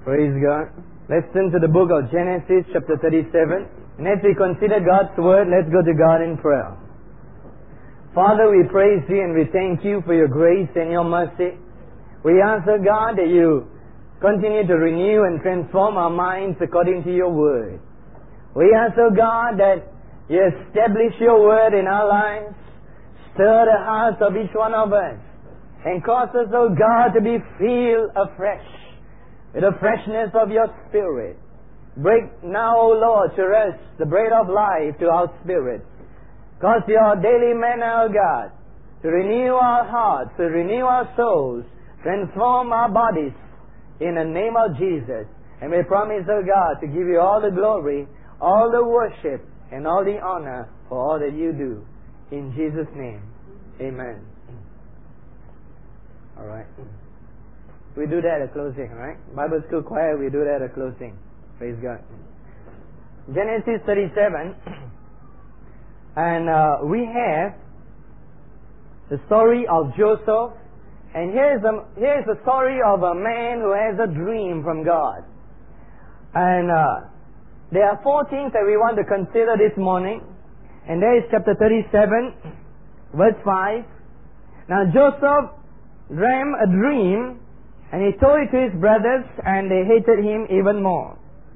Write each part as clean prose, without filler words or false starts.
Praise God. Let's turn to the book of Genesis chapter 37. And as we consider God's Word, let's go to God in prayer. Father, we praise You and we thank You for Your grace and Your mercy. We ask, O God, that You continue to renew and transform our minds according to Your Word. We ask, O God, that You establish Your Word in our lives, stir the hearts of each one of us, and cause us, O God, to be filled afresh with the freshness of Your Spirit. Break now, O Lord, to us the bread of life to our spirit. Cause Your daily manna, O God, to renew our hearts, to renew our souls, transform our bodies in the name of Jesus. And we promise, O God, to give You all the glory, all the worship, and all the honor for all that You do. In Jesus' name, amen. All right. We do that at closing, right? Bible school choir, we do that at closing. Praise God. Genesis 37. And we have the story of Joseph. And here's the story of a man who has a dream from God. And there are 4 things that we want to consider this morning. And there is chapter 37, verse 5. Now Joseph dreamed a dream, and he told it to his brothers, and they hated him even more.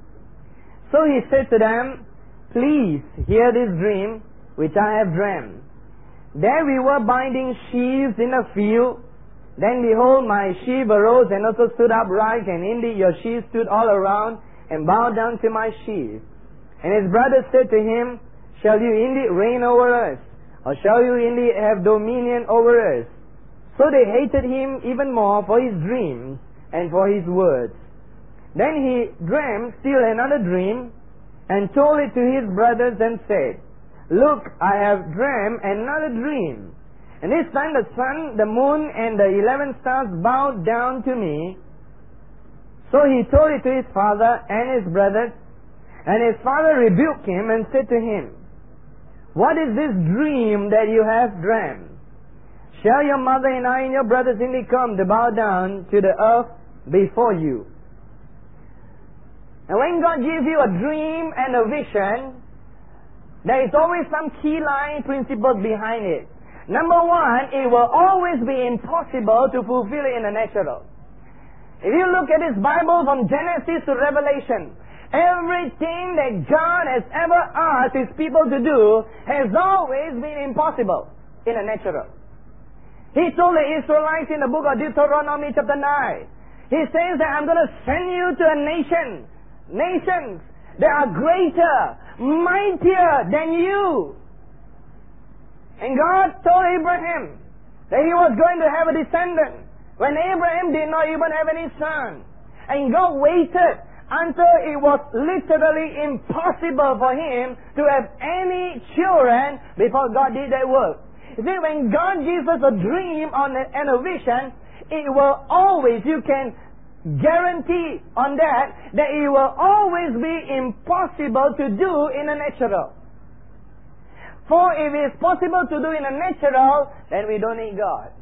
So he said to them, "Please hear this dream which I have dreamed. There we were binding sheaves in a field. Then behold, my sheaf arose and also stood upright, and indeed your sheaves stood all around and bowed down to my sheaf. And his brothers said to him, Shall you indeed reign over us? Or shall you indeed have dominion over us? So they hated him even more for his dreams and for his words. Then he dreamed still another dream, and told it to his brothers and said, Look, I have dreamed another dream. And this time the sun, the moon, and the 11 stars bowed down to me. So he told it to his father and his brothers, and his father rebuked him and said to him, What is this dream that you have dreamed? Shall your mother and I and your brothers indeed come to bow down to the earth before you? And when God gives you a dream and a vision, there is always some key line principles behind it. Number one, it will always be impossible to fulfill it in the natural. If you look at this Bible from Genesis to Revelation, everything that God has ever asked His people to do has always been impossible in the natural. He told the Israelites in the book of Deuteronomy chapter 9, He says that I'm going to send you to a nations that are greater, mightier than you. And God told Abraham that he was going to have a descendant when Abraham did not even have any son. And God waited until it was literally impossible for him to have any children before God did that work. You see, when God gives us a dream and a vision, it will always, you can guarantee on that it will always be impossible to do in the natural. For if it's possible to do in the natural, then we don't need God.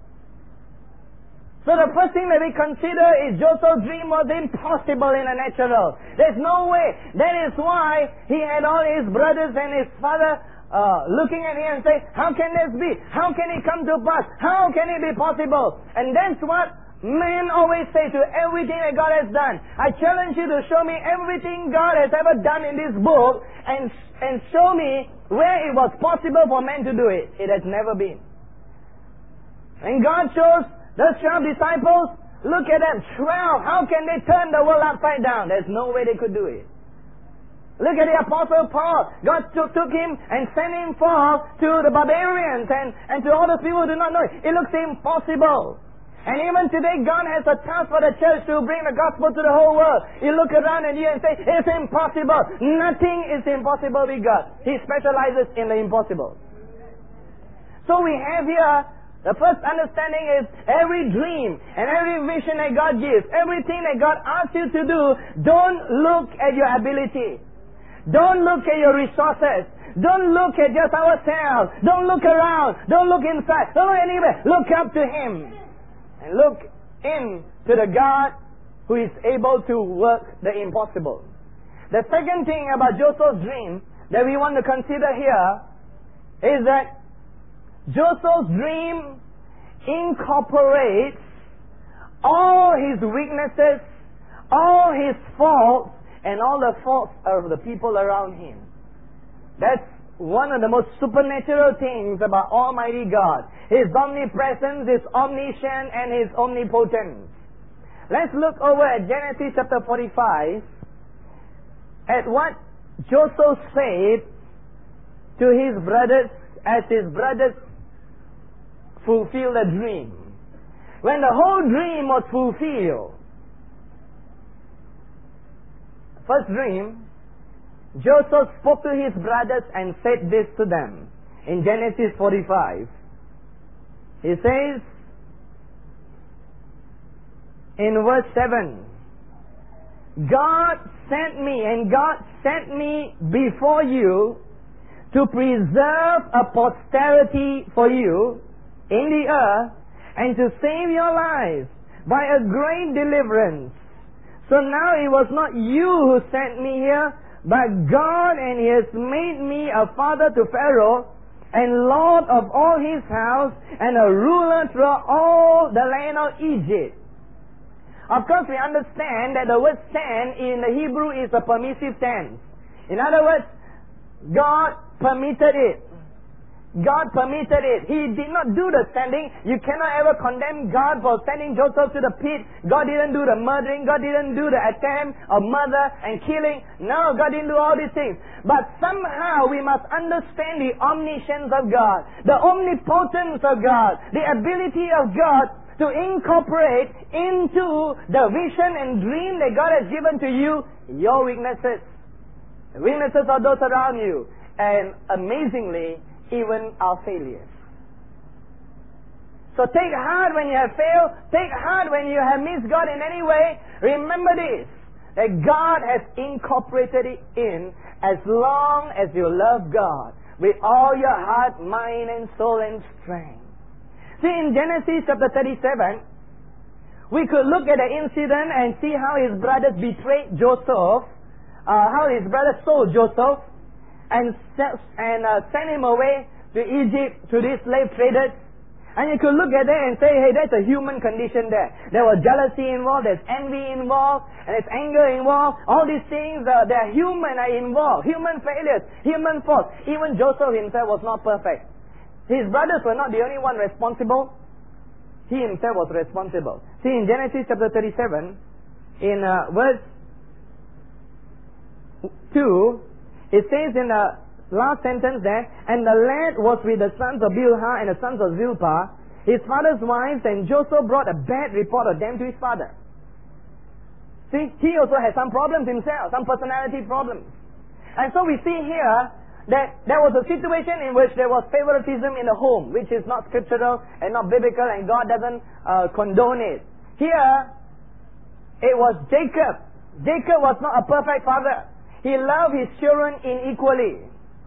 So the first thing that we consider is Joseph's dream was impossible in the natural. There's no way. That is why he had all his brothers and his father looking at him and say, how can this be? How can it come to pass? How can it be possible? And that's what men always say to everything that God has done. I challenge you to show me everything God has ever done in this book and show me where it was possible for men to do it. It has never been. And God chose the 12 disciples. Look at them, 12. How can they turn the world upside down? There's no way they could do it. Look at the Apostle Paul. God took him and sent him forth to the barbarians and to all the people who do not know it. It looks impossible. And even today, God has a task for the church to bring the gospel to the whole world. You look around and you say, it's impossible. Nothing is impossible with God. He specializes in the impossible. So we have here, the first understanding is every dream and every vision that God gives, everything that God asks you to do, don't look at your ability. Don't look at your resources. Don't look at just ourselves. Don't look around. Don't look inside. Don't look anywhere. Look up to Him. And look into the God who is able to work the impossible. The second thing about Joseph's dream that we want to consider here is that Joseph's dream incorporates all his weaknesses, all his faults, and all the faults of the people around him. That's one of the most supernatural things about Almighty God. His omnipresence, His omniscience, and His omnipotence. Let's look over at Genesis chapter 45 at what Joseph said to his brothers as his brothers fulfilled the dream. When the whole dream was fulfilled, first dream, Joseph spoke to his brothers and said this to them. In Genesis 45, he says, in verse 7, God sent me before you to preserve a posterity for you in the earth and to save your lives by a great deliverance. So now it was not you who sent me here, but God, and He has made me a father to Pharaoh, and Lord of all his house, and a ruler throughout all the land of Egypt. Of course, we understand that the word send in the Hebrew is a permissive tense. In other words, God permitted it. God permitted it. He did not do the sending. You cannot ever condemn God for sending Joseph to the pit. God didn't do the murdering. God didn't do the attempt of murder and killing. No, God didn't do all these things. But somehow we must understand the omniscience of God, the omnipotence of God, the ability of God to incorporate into the vision and dream that God has given to you your weaknesses, the weaknesses of those around you, and amazingly, even our failures. So take heart when you have failed. Take heart when you have missed God in any way. Remember this, that God has incorporated it in as long as you love God with all your heart, mind, and soul and strength. See, in Genesis chapter 37, we could look at the incident and see how his brothers betrayed Joseph, how his brothers sold Joseph, and send him away to Egypt to these slave traders. And you could look at that and say, hey, that's a human condition there. There was jealousy involved, there's envy involved, and there's anger involved. All these things, they're human are involved. Human failures, human faults. Even Joseph himself was not perfect. His brothers were not the only one responsible. He himself was responsible. See, in Genesis chapter 37, in verse 2, it says in the last sentence there, and the lad was with the sons of Bilhah and the sons of Zilpah, his father's wives, and Joseph brought a bad report of them to his father. See, he also had some problems himself, some personality problems. And so we see here that there was a situation in which there was favoritism in the home, which is not scriptural and not biblical, and God doesn't condone it. Here, it was Jacob. Jacob was not a perfect father. He loved his children unequally.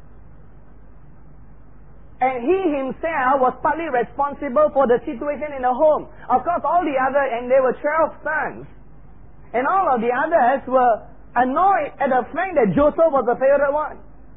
And he himself was partly responsible for the situation in the home. Of course, all the other, and there were 12 sons. And all of the others were annoyed at the fact that Joseph was the favorite one.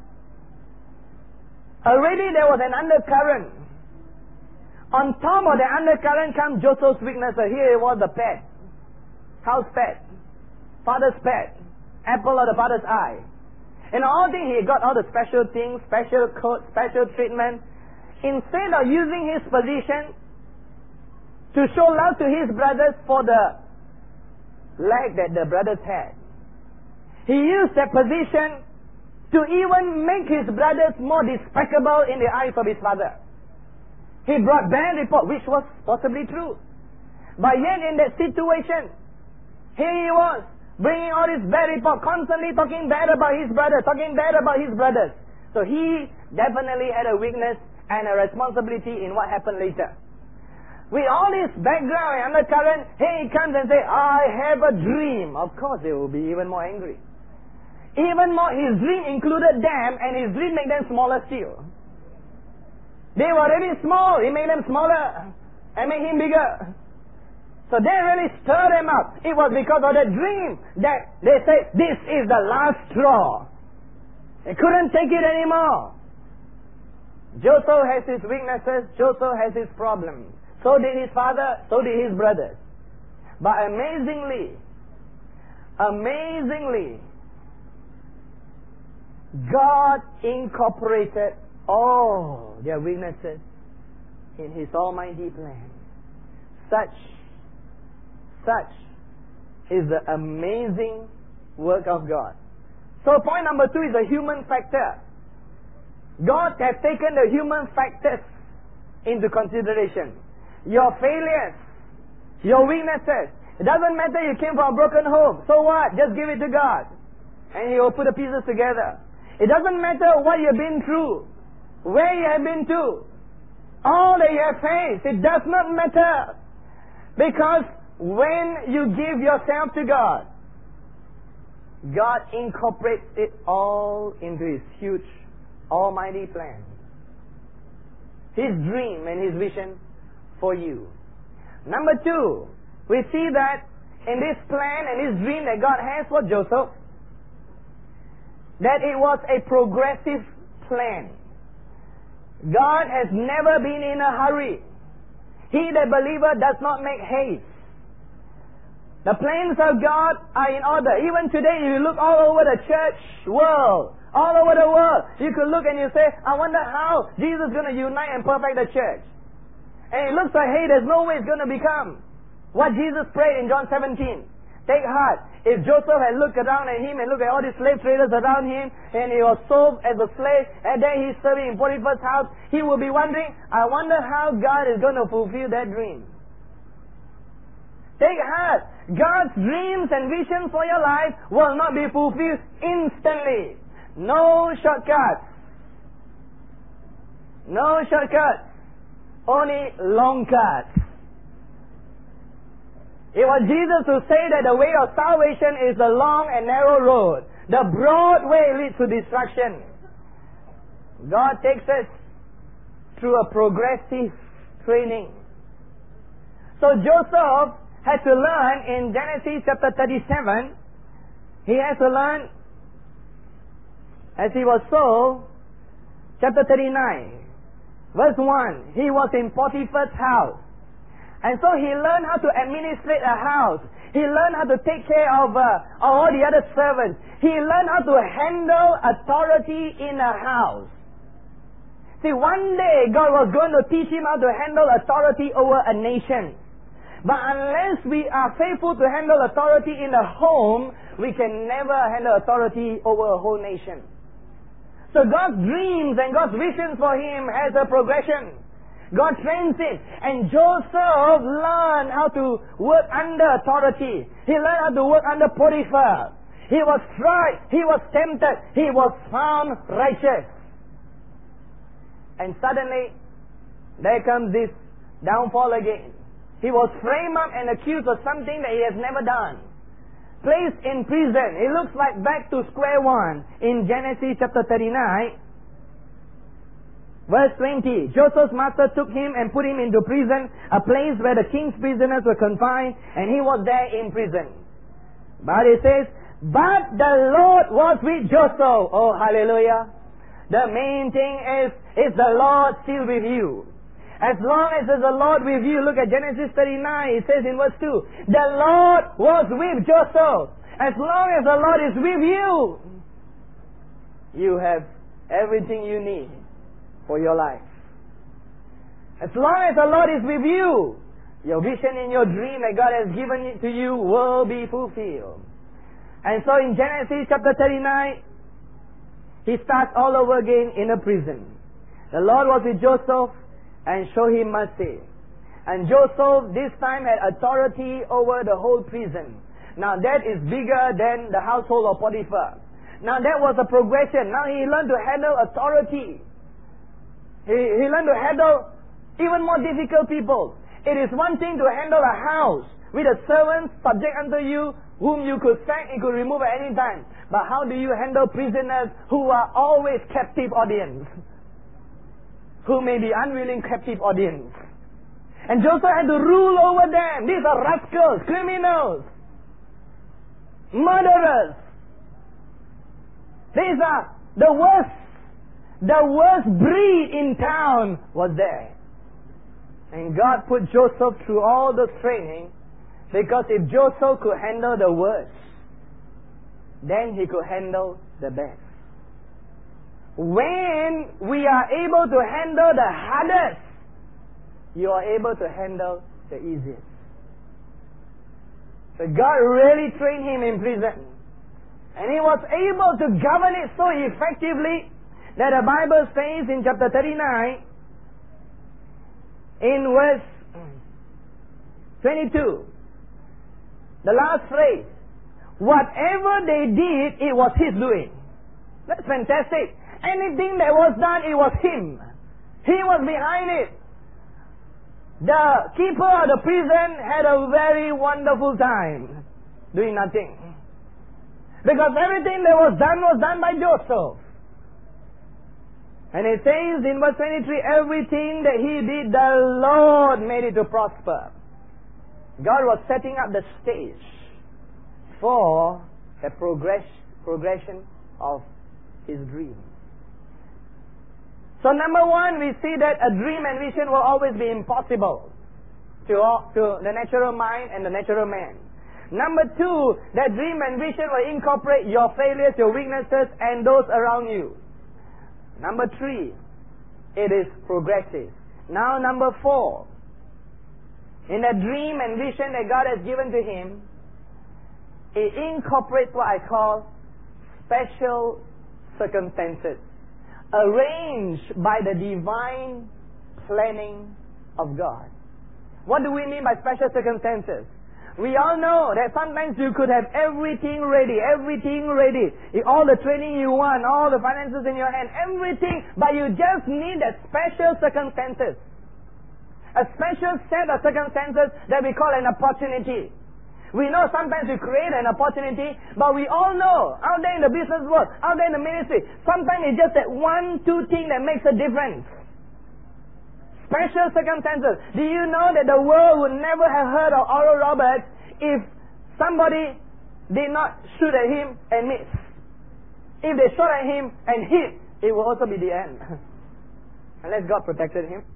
Already there was an undercurrent. On top of the undercurrent comes Joseph's weakness. Here it was the pet. House pet. Father's pet. Apple of the father's eye. And all things, he got all the special things, special coat, special treatment. Instead of using his position to show love to his brothers for the lack that the brothers had, he used that position to even make his brothers more despicable in the eyes of his father. He brought bad report, which was possibly true. But yet in that situation, here he was, bringing all this bad report, constantly talking bad about his brothers, So he definitely had a weakness and a responsibility in what happened later. With all this background and undercurrent, here he comes and says, I have a dream. Of course they will be even more angry. Even more, his dream included them, and his dream made them smaller still. They were already small, he made them smaller, and made him bigger. So they really stirred him up. It was because of the dream that they said, this is the last straw. They couldn't take it anymore. Joseph has his weaknesses. Joseph has his problems. So did his father. So did his brothers. But amazingly, God incorporated all their weaknesses in His almighty plan. Such is the amazing work of God. So point number 2 is the human factor. God has taken the human factors into consideration. Your failures, your weaknesses. It doesn't matter you came from a broken home. So what? Just give it to God. And He will put the pieces together. It doesn't matter what you've been through, where you have been to, all that you have faced. It does not matter. Because when you give yourself to God, God incorporates it all into His huge, almighty plan. His dream and His vision for you. Number 2, we see that in this plan and His dream that God has for Joseph, that it was a progressive plan. God has never been in a hurry. He, the believer, does not make haste. The plans of God are in order. Even today, you look all over the church world, all over the world, you could look and you say, I wonder how Jesus is going to unite and perfect the church. And it looks like, hey, there's no way it's going to become what Jesus prayed in John 17. Take heart. If Joseph had looked around at him and looked at all these slave traders around him, and he was sold as a slave, and then he's serving in Potiphar's house, he will be wondering, I wonder how God is going to fulfill that dream. Take heart. God's dreams and visions for your life will not be fulfilled instantly. No shortcuts. No shortcuts. Only long cuts. It was Jesus who said that the way of salvation is the long and narrow road. The broad way leads to destruction. God takes us through a progressive training. So Joseph had to learn in Genesis chapter 37. He has to learn as he was sold. Chapter 39. Verse 1. He was in Potiphar's house. And so he learned how to administrate a house. He learned how to take care of all the other servants. He learned how to handle authority in a house. See, one day God was going to teach him how to handle authority over a nation. But unless we are faithful to handle authority in a home, we can never handle authority over a whole nation. So God's dreams and God's visions for him has a progression. God trains him. And Joseph learned how to work under authority. He learned how to work under Potiphar. He was tried. He was tempted. He was found righteous. And suddenly, there comes this downfall again. He was framed up and accused of something that he has never done. Placed in prison. It looks like back to square one in Genesis chapter 39. Verse 20, Joseph's master took him and put him into prison, a place where the king's prisoners were confined, and he was there in prison. But it says, but the Lord was with Joseph. Oh, hallelujah. The main thing is the Lord still with you. As long as there's the Lord with you, look at Genesis 39, it says in verse 2, the Lord was with Joseph. As long as the Lord is with you, you have everything you need for your life. As long as the Lord is with you, your vision and your dream that God has given to you will be fulfilled. And so in Genesis chapter 39, he starts all over again in a prison. The Lord was with Joseph and showed him mercy. And Joseph this time had authority over the whole prison. Now that is bigger than the household of Potiphar. Now that was a progression. Now he learned to handle authority. He learned to handle even more difficult people. It is one thing to handle a house with a servant subject unto you, whom you could sack and could remove at any time. But how do you handle prisoners who are always captive audience? Who may be unwilling captive audience? And Joseph had to rule over them. These are rascals, criminals, murderers. These are the worst breed in town was there. And God put Joseph through all the training, because if Joseph could handle the worst, then he could handle the best. When we are able to handle the hardest, you are able to handle the easiest. So God really trained him in prison. And he was able to govern it so effectively that the Bible says in chapter 39, in verse 22, the last phrase, whatever they did, it was his doing. That's fantastic. Anything that was done, it was him. He was behind it. The keeper of the prison had a very wonderful time doing nothing. Because everything that was done by Joseph. And it says in verse 23, everything that he did, the Lord made it to prosper. God was setting up the stage for a progression of his dream. So number one, we see that a dream and vision will always be impossible to the natural mind and the natural man. Number two, that dream and vision will incorporate your failures, your weaknesses, and those around you. Number three, it is progressive. Now number four, in the dream and vision that God has given to him, it incorporates what I call special circumstances, arranged by the divine planning of God. What do we mean by special circumstances? We all know that sometimes you could have everything ready, all the training you want, all the finances in your hand, everything, but you just need that special circumstances. A special set of circumstances that we call an opportunity. We know sometimes we create an opportunity, but we all know out there in the business world, out there in the ministry, sometimes it's just that one, two thing that makes a difference. Special circumstances. Do you know that the world would never have heard of Oral Roberts if somebody did not shoot at him and miss? If they shot at him and hit, it will also be the end. Unless God protected him.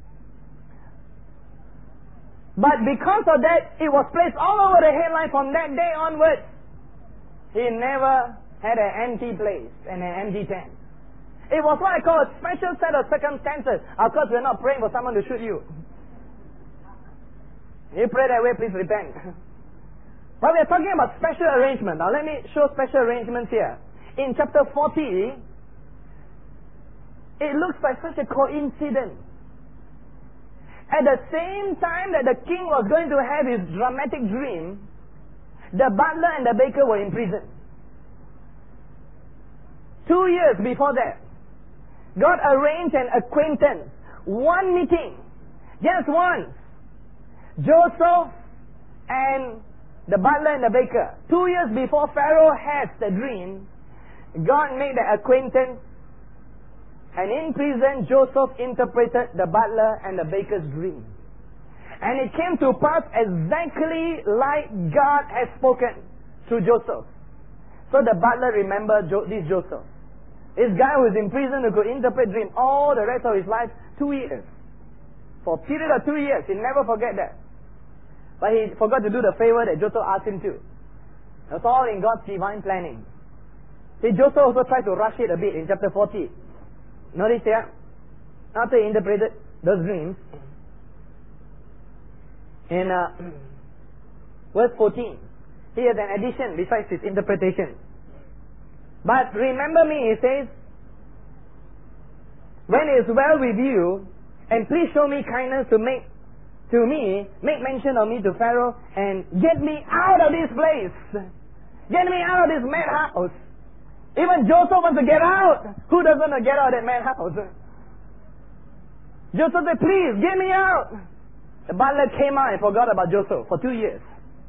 But because of that, it was placed all over the headline from that day onwards. He never had an empty place and an empty tent. It was what I call a special set of circumstances. Of course, we're not praying for someone to shoot you. If you pray that way, please repent. But we're talking about special arrangement. Now let me show special arrangements here. In chapter 40, it looks like such a coincidence. At the same time that the king was going to have his dramatic dream, the butler and the baker were in prison. 2 years before that, God arranged an acquaintance, one meeting, just once. Joseph and the butler and the baker. 2 years before Pharaoh has the dream, God made the acquaintance, and in prison Joseph interpreted the butler and the baker's dream. And it came to pass exactly like God has spoken through Joseph. So the butler remembered this Joseph. This guy who is in prison who could interpret dreams all the rest of his life, 2 years. For a period of 2 years, he'll never forget that. But he forgot to do the favor that Joseph asked him to. That's all in God's divine planning. See, Joseph also tried to rush it a bit in chapter 40. Notice here, after he interpreted those dreams, in verse 14, he has an addition besides his interpretation. But remember me, he says, when it is well with you, and please show me kindness to make mention of me to Pharaoh, and get me out of this place. Get me out of this madhouse. Even Joseph wants to get out. Who doesn't want to get out of that madhouse? Joseph said, please, get me out. The butler came out and forgot about Joseph for 2 years.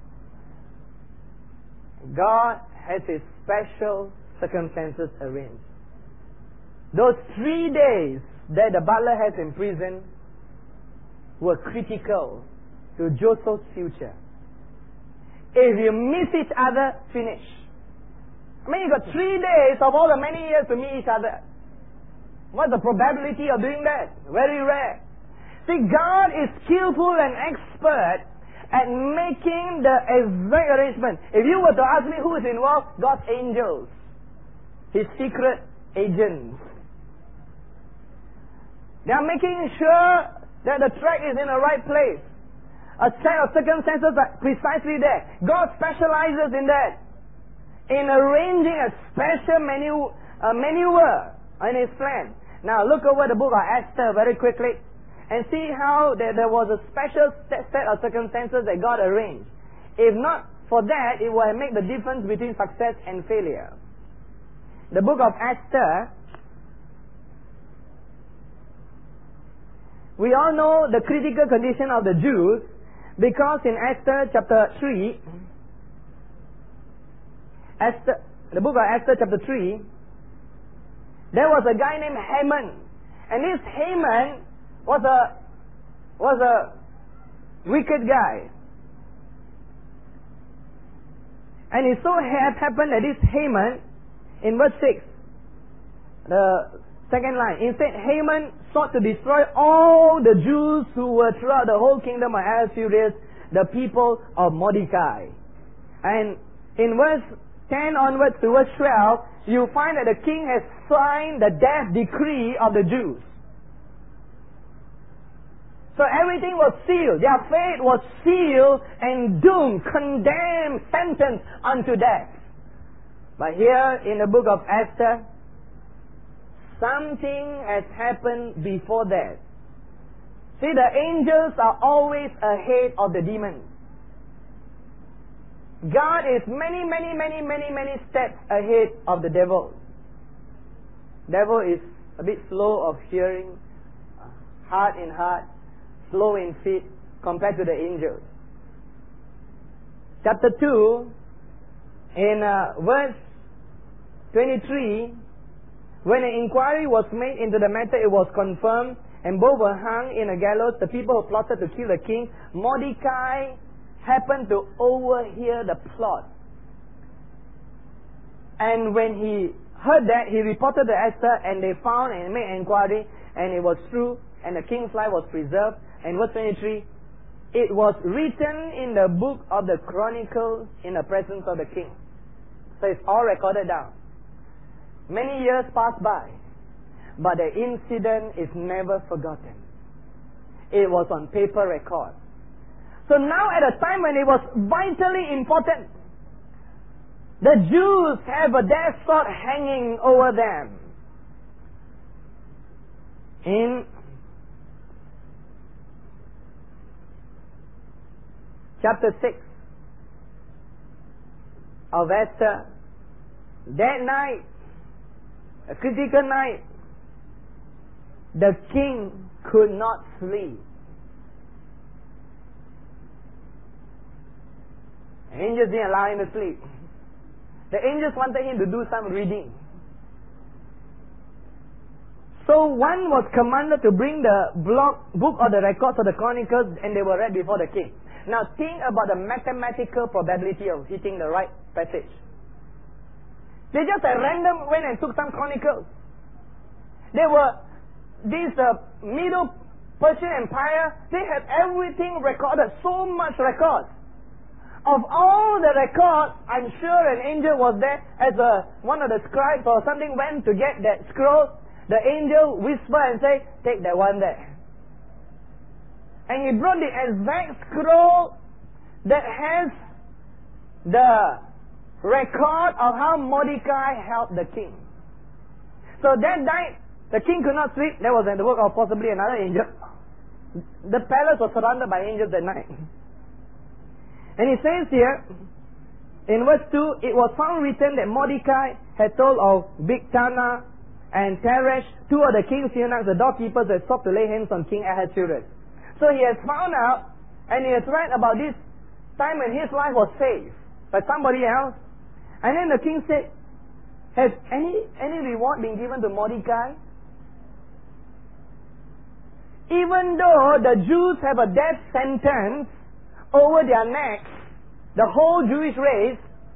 God has his special circumstances arranged. Those 3 days that the butler has in prison were critical to Joseph's future. If you miss each other, finish. I mean, you got 3 days of all the many years to meet each other. What's the probability of doing that? Very rare. See, God is skillful and expert at making the exact arrangement. If you were to ask me who is involved, God's angels, His secret agents. They are making sure that the track is in the right place. A set of circumstances are precisely there. God specializes in that, in arranging a special maneuver in His plan. Now look over the book of Esther very quickly and see how there was a special set of circumstances that God arranged. If not for that, it will make the difference between success and failure. The book of Esther, we all know the critical condition of the Jews, because in Esther chapter 3, the book of Esther chapter 3, there was a guy named Haman. And this Haman was a wicked guy. And it so happened that this Haman, in verse 6, the second line, instead Haman sought to destroy all the Jews who were throughout the whole kingdom of Ahasuerus, the people of Mordecai. And in verse 10 onwards to verse 12, you find that the king has signed the death decree of the Jews. So everything was sealed. Their fate was sealed and doomed, condemned, sentenced unto death. But here in the book of Esther, something has happened before that. See, the angels are always ahead of the demons. God is many steps ahead of the devil. Devil is a bit slow of hearing, hard in heart, slow in feet, compared to the angels. Chapter 2, in verse 23, when an inquiry was made into the matter, it was confirmed, and both were hung in a gallows. The people who plotted to kill the king, Mordecai happened to overhear the plot. And when he heard that, he reported to Esther, and they found and made inquiry, and it was true, and the king's life was preserved. And verse 23, it was written in the book of the Chronicles in the presence of the king. So it's all recorded down. Many years pass by, but the incident is never forgotten. It was on paper record. So now at a time when it was vitally important, the Jews have a death sword hanging over them. In chapter 6 of Esther, that night, a critical night, the king could not sleep. The angels didn't allow him to sleep. The angels wanted him to do some reading. So one was commanded to bring the book or the records of the Chronicles, and they were read before the king. Now think about the mathematical probability of hitting the right passage. They just at random went and took some chronicles. They were, this Middle Persian Empire, they had everything recorded, so much records. Of all the records, I'm sure an angel was there as one of the scribes or something went to get that scroll. The angel whispered and said, take that one there. And he brought the exact scroll that has the record of how Mordecai helped the king. So that night, the king could not sleep. That was in the work of possibly another angel. The palace was surrounded by angels that night. And it says here, in verse 2, it was found written that Mordecai had told of Bigthana and Teresh, two of the king's eunuchs, the doorkeepers, that sought to lay hands on King Ahasuerus. So he has found out, and he has read about this time when his life was saved by somebody else. And then the king said, has any reward been given to Mordecai? Even though the Jews have a death sentence, over their necks, the whole Jewish race,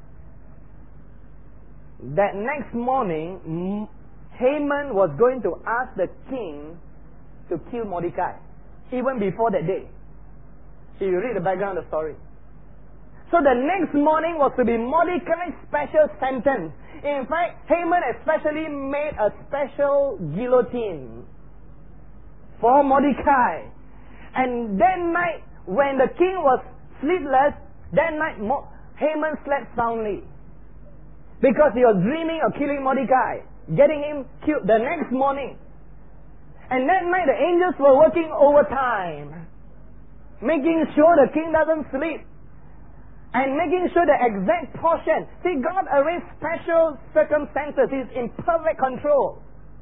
that next morning, Haman was going to ask the king to kill Mordecai, even before that day. So you read the background of the story. So the next morning was to be Mordecai's special sentence. In fact, Haman especially made a special guillotine for Mordecai. And that night, when the king was sleepless, that night Haman slept soundly. Because he was dreaming of killing Mordecai, getting him killed the next morning. And that night the angels were working overtime, making sure the king doesn't sleep. And making sure the exact portion. See, God arranged special circumstances. He's in perfect control.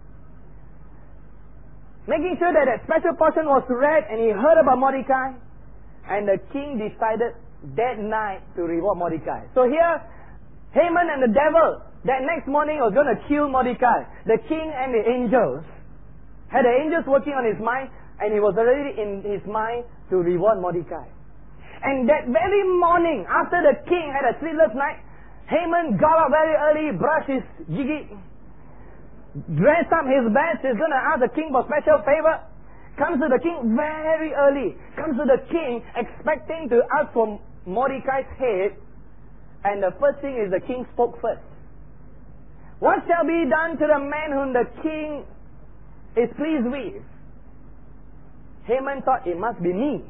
Making sure that special portion was read, and he heard about Mordecai. And the king decided that night to reward Mordecai. So here, Haman and the devil, that next morning was going to kill Mordecai. The king and the angels had the angels working on his mind, and he was already in his mind to reward Mordecai. And that very morning, after the king had a sleepless night, Haman got up very early, brushed his jiggy, dressed up his best. He's going to ask the king for special favor. Comes to the king very early. Comes to the king expecting to ask for Mordecai's head. And the first thing is the king spoke first. What shall be done to the man whom the king is pleased with? Haman thought it must be me.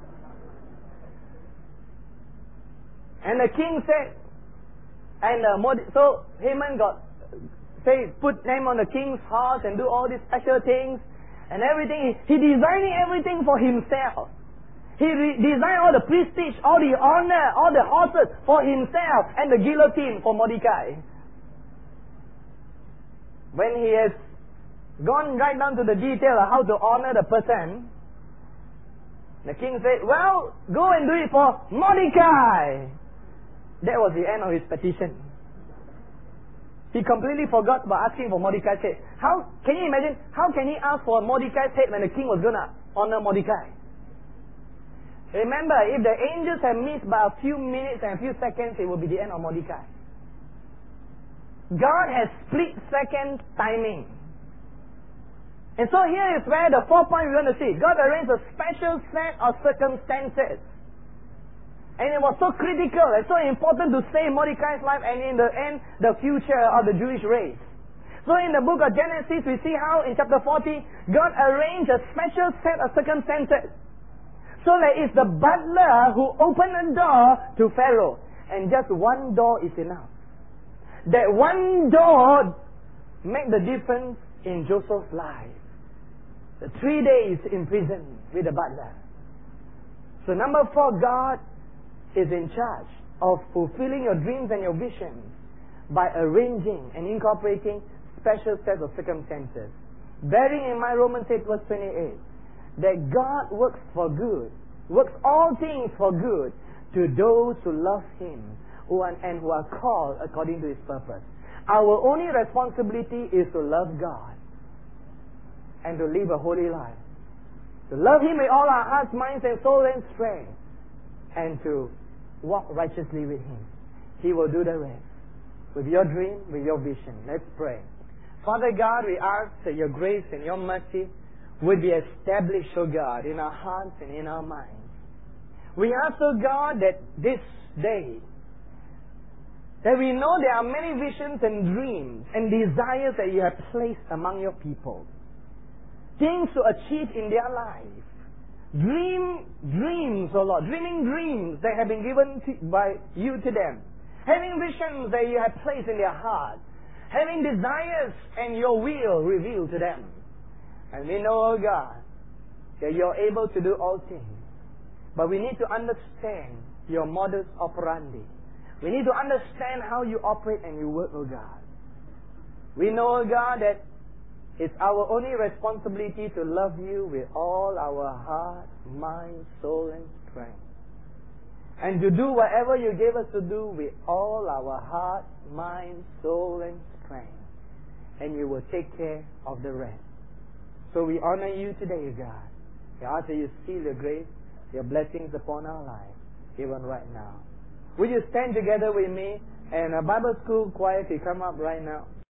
And the king said, so Haman put name on the king's horse and do all these special things and everything. He designing everything for himself. He designed all the prestige, all the honor, all the horses for himself and the guillotine for Mordecai. When he has gone right down to the detail of how to honor the person, the king said, well, go and do it for Mordecai. That was the end of his petition. He completely forgot about asking for Mordecai's head. Can you imagine? How can he ask for Mordecai's head when the king was going to honor Mordecai? Remember, if the angels had missed by a few minutes and a few seconds, it would be the end of Mordecai. God has split-second timing. And so here is where the 4 point we're going to see. God arranged a special set of circumstances. And it was so critical and so important to save Mordecai's life and in the end, the future of the Jewish race. So in the book of Genesis, we see how in chapter 40, God arranged a special set of circumstances. So that it's the butler who opened the door to Pharaoh. And just one door is enough. That one door made the difference in Joseph's life. The 3 days in prison with the butler. So number 4, God is in charge of fulfilling your dreams and your visions by arranging and incorporating special sets of circumstances. Bearing in mind Romans 8 verse 28, that God works for good, works all things for good to those who love Him and who are called according to His purpose. Our only responsibility is to love God and to live a holy life. To love Him with all our hearts, minds and soul and strength. And to walk righteously with Him. He will do the rest. With your dream, with your vision. Let's pray. Father God, we ask that your grace and your mercy would be established, O God, in our hearts and in our minds. We ask, O God, that this day, that we know there are many visions and dreams and desires that you have placed among your people. Things to achieve in their life. Dreams, O Lord. Dreaming dreams that have been given by you to them. Having visions that you have placed in their heart. Having desires and your will revealed to them. And we know, O God, that you are able to do all things. But we need to understand your modus operandi. We need to understand how you operate and you work, O God. We know, O God, that it's our only responsibility to love you with all our heart, mind, soul, and strength. And to do whatever you gave us to do with all our heart, mind, soul, and strength. And you will take care of the rest. So we honor you today, God. We ask that you seal your grace, your blessings upon our lives. even right now. Will you stand together with me? And Bible school choir, can come up right now.